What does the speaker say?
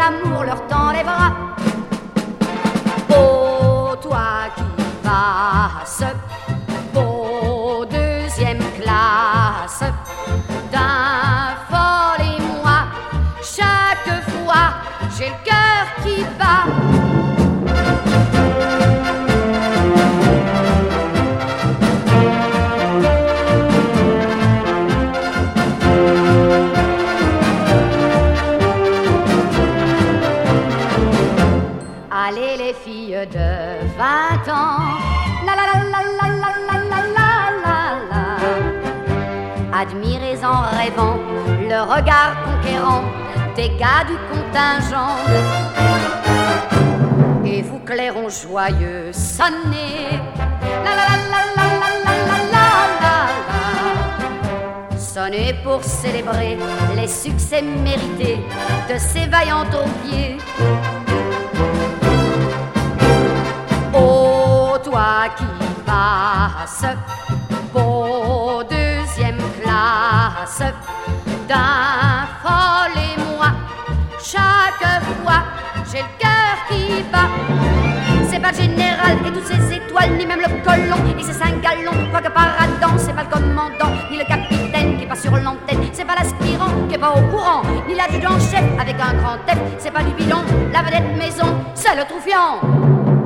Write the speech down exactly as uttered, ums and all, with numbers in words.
l'amour leur tend les bras. Oh, toi qui passes, beau deuxième classe, d'un folle émoi, chaque fois j'ai le cœur qui bat. Allez les filles de vingt ans, la la la la la la la la la la, admirez en rêvant le regard conquérant des gars du contingent, et vous clairons joyeux sonnez, la la la la la la la la la la, sonnez pour célébrer les succès mérités de ces vaillants troupiers. Oh, toi qui passes, beau deuxième classe, d'un folle émoi, chaque fois j'ai le cœur qui bat. C'est pas le général et toutes ses étoiles, ni même le colon et ses cinq gallons, quoique paradant. C'est pas le commandant, ni le capitaine qui passe sur l'antenne. C'est pas l'aspirant qui est pas au courant, ni l'adjudant-chef avec un grand F. C'est pas du bidon, la vedette maison, c'est le troufiant.